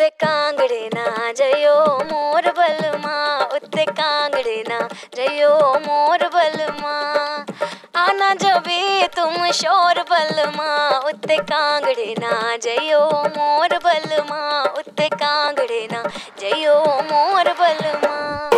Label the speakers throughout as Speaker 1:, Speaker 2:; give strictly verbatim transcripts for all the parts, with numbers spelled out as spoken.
Speaker 1: उत्ते कांगड़े ना जयो मोर बलमा, उत्ते कांगड़े ना जयो मोर बलमा। आना जबे तुम शोर बलमा, उत्ते कांगड़े ना जयो मोर बलमा, उत्ते कांगड़े ना जयो मोर बलमा।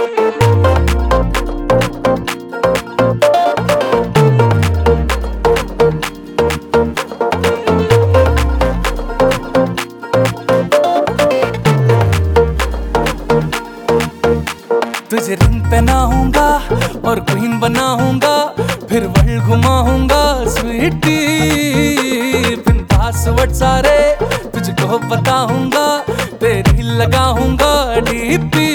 Speaker 2: तुझे रिंग पहनाऊंगा और क्वीन बनाऊंगा, फिर वर्ल्ड घुमाऊंगा स्वीटी। फिर पासवर्ड सारे तुझको बताऊंगा, तेरी लगाऊंगा डीपी।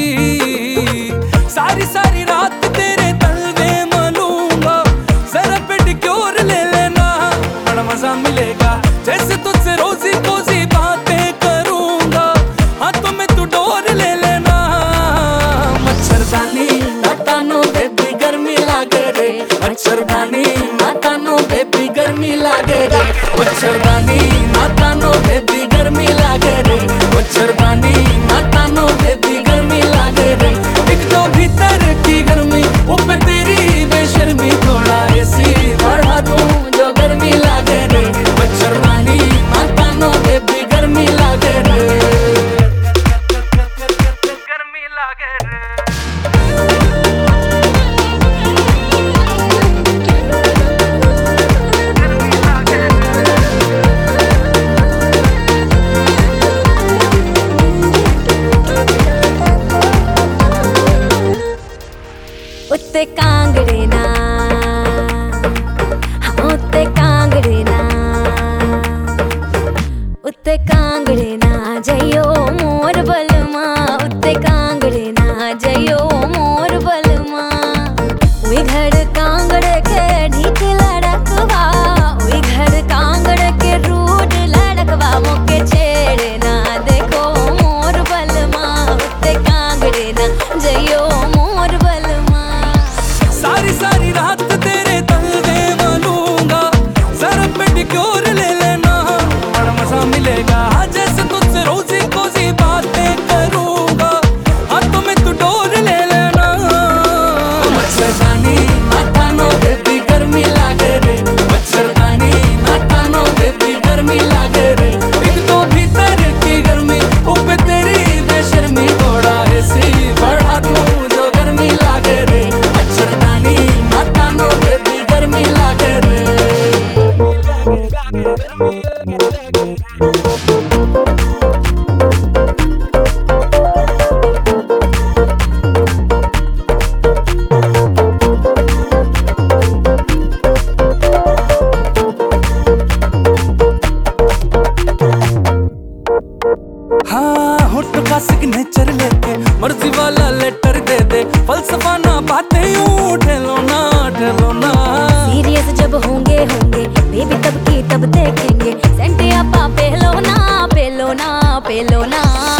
Speaker 2: सारी सारी रात तेरे तलवे मलूंगा, जरा पेडिक्योर ले लेना, बड़ा मजा मिलेगा। जैसे तुझसे रोजी कोजी बातें करूंगा, हाथों में तू डोर ले लेना। मच्छरदानी नातानो बेबी गर्मी लागे रे, मच्छरदानी नातानो बेबी गर्मी लागे रे, मच्छरदानी नातानो बेबी गर्मी लागे रे, मच्छरदानी नातानो बेबी गर्मी लागे रे। एक तो भीतर की गर्मी, ऊपर तेरी बेशर्मी, थोड़ा एसी बढ़ा दूं जो गर्मी लागे रे, मच्छरदानी नातानो बेबी गर्मी लागे रे, गर्मी लागे रे।
Speaker 1: उत्ते कांगड़े ना, हाँ उत्ते कांगड़े ना, उत्ते कांगड़े ना जयो मोर बलमा, उत्ते कांगड़े ना जयो मोर बलमा। वे घर कांगड़ के ढीठ लड़कवा, वे घर कांगड़ के रूड लड़कवा, मोके छेड़े ना देखो मोर बलमा, उत्ते कांगड़े ना जयो मोर बलमा।
Speaker 2: सारी सारी रात तेरे तलवे मलूंगा, जरा पेडिक्योर ले लेना, बड़ा मजा मिलेगा। जैसे तुझसे रोजी कोजी बातें करूंगा, हाथों में तू डोर ले लेना। मच्छरदानी नातानो बेबी गर्मी लागे रे, मच्छरदानी नातानो बेबी गर्मी लागे रे। एक तो भीतर की गर्मी, ऊपर तेरी बेशर्मी, थोड़ा एसी बढ़ा दूं जो गर्मी लागे रे, मच्छरदानी नातानो बेबी गर्मी लागे रे। हाँ होठ का सिग्नेचर लेके मर्जी वाला लेटर दे दे, फलसफा ना बातें यूं ठेलो ना ठेलो ना।
Speaker 1: सीरियस जब होंगे होंगे बेबी तब की तब देखेंगे, सेंट या पा पेलो ना पेलो ना पेलो ना।